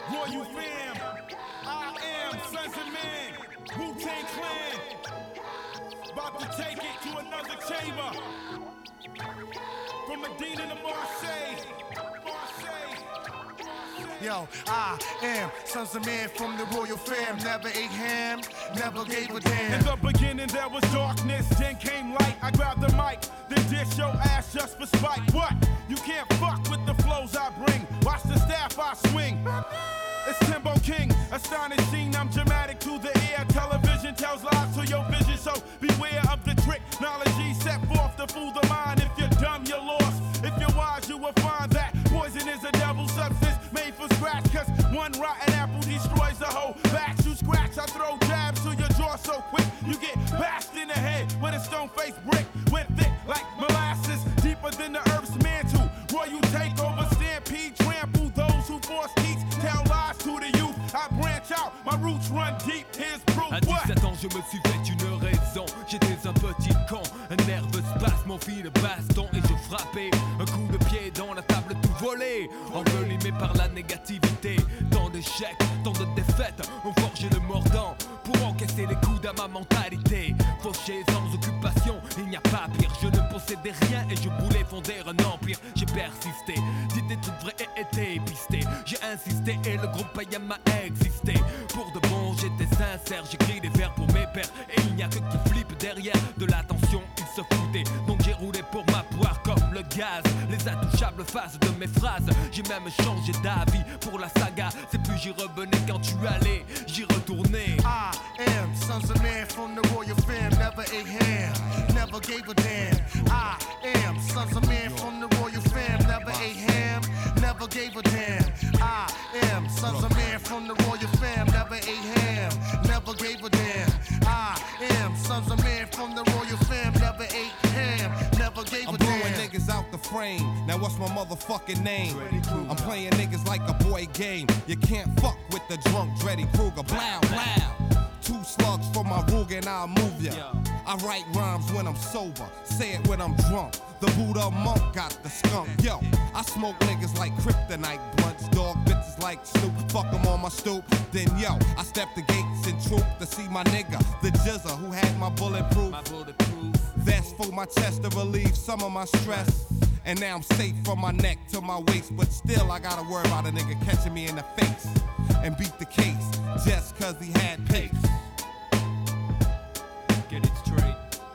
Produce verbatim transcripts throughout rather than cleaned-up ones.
Royal fam, I am Sons of Man, Wu-Tang Clan. About to take it to another chamber. From Medina to Marseille, Marseille. Yo, I am Sons of Man from the Royal fam. Never ate ham, never gave a damn. In the beginning there was darkness, then came light. I grabbed the mic, then dish your ass just for spite. What? You can't fuck with the flows I bring. Watch the staff I swing. It's Timbo King, astonishing, I'm dramatic to the air. Television tells lies to your vision, so beware of the trick. Knowledge set forth to fool the mind. If you're dumb, you're lost. If you're wise, you will find that poison is a devil substance made for scratch. Cause one rotten apple destroys the whole batch. You scratch, I throw jabs to your jaw so quick. You get bashed in the head with a stone-faced brick. Went thick like molasses, deeper than the earth's mantle. Royal takeover, stampede, trample those who force teach, tell lies to the youth. I branch out, my roots run deep, here's proof. À dix-sept ans, je me suis fait une raison. J'étais un petit con, un nerveux spasme, mon fil de baston et je frappais. Un coup de pied dans la table tout volé, envelimé par la négativité. Tant d'échecs, tant de défaites, ont forgé le mordant pour encaisser les coups à ma mentalité. Fauché sans occupation, il n'y a pas pire. Je ne possédais rien et je voulais fonder un empire. J'ai persisté, dit des trucs vrais et été pisté. J'ai insisté et le groupe Payam a existé. Pour de bon, j'étais sincère, j'écris des vers pour mes pères. Et il n'y a que qui flippe derrière de l'attention, ils se foutaient. Donc j'ai roulé pour ma poire comme le gaz. Les intouchables faces de mes phrases. J'ai même changé d'avis pour la saga. C'est plus j'y revenais quand tu allais, j'y retournais. I am Sons of Man from the Royal fam. Never ate ham, never gave a damn. I am Sons of Man from the Royal fam. Never ate ham, never gave a damn. I am Sons of Man from the Royal fam. Never ate ham, never gave a damn. I am Sons of Man from the Royal fam. Never ate ham, never gave I'm a blowing damn. niggas out the frame. Now what's my motherfucking name? I'm playing niggas like a boy game. You can't fuck with the drunk Dreddy Kruger. Blow, blow. Two slugs for my Rug and I'll move ya. I write rhymes when I'm sober, say it when I'm drunk. The Buddha monk got the skunk. Yo, I smoke niggas like kryptonite blunts. Dog bitches like Snoop, fuck 'em on my stoop. Then yo, I step the gates in troop to see my nigga, the Jizza, who had my bulletproof. My bulletproof. Vest for my chest to relieve some of my stress. And now I'm safe from my neck to my waist. But still I gotta worry about a nigga catching me in the face and beat the case just cause he had pace. Get it straight.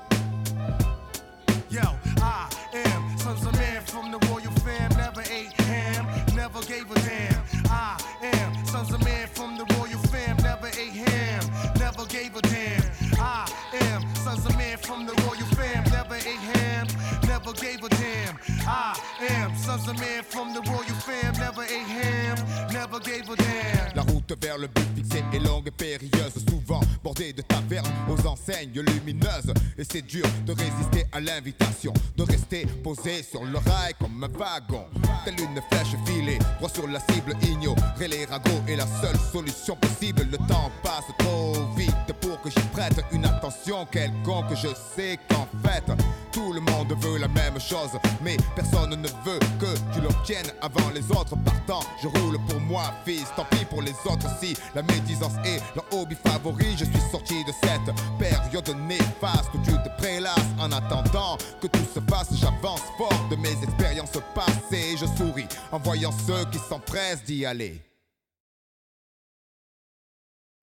Yo, I am Sons of Man from the Royal fam. Never ate ham, never gave a damn. I am Sons of Man from the Royal fam. Never ate ham, never gave a damn. I am Sons of Man from the Royal fam. Never ate ham, never gave a damn. I am Sons of Man from the Royal fam. Never ate ham, never gave a damn. La route vers le but fixé est longue et périlleuse, souvent bordée de tavernes aux enseignes lumineuses. Et c'est dur de résister à l'invitation, de rester posé sur le rail comme un wagon. Telle une flèche filée, droit sur la cible, ignorer les ragots est la seule solution possible. Le temps passe trop vite pour que j'y prête une attention quelconque. Je sais qu'en fait, tout le monde veut la même chose, mais personne ne veut que tu l'obtiennes avant les autres. Partant, je roule pour moi, fils, tant pis pour les autres. Si la médisance est leur hobby favori, je suis sorti de cette période néfaste où tu te prélasses. En attendant que tout se fasse, j'avance fort de mes expériences passées. Je souris en voyant ceux qui s'empressent d'y aller.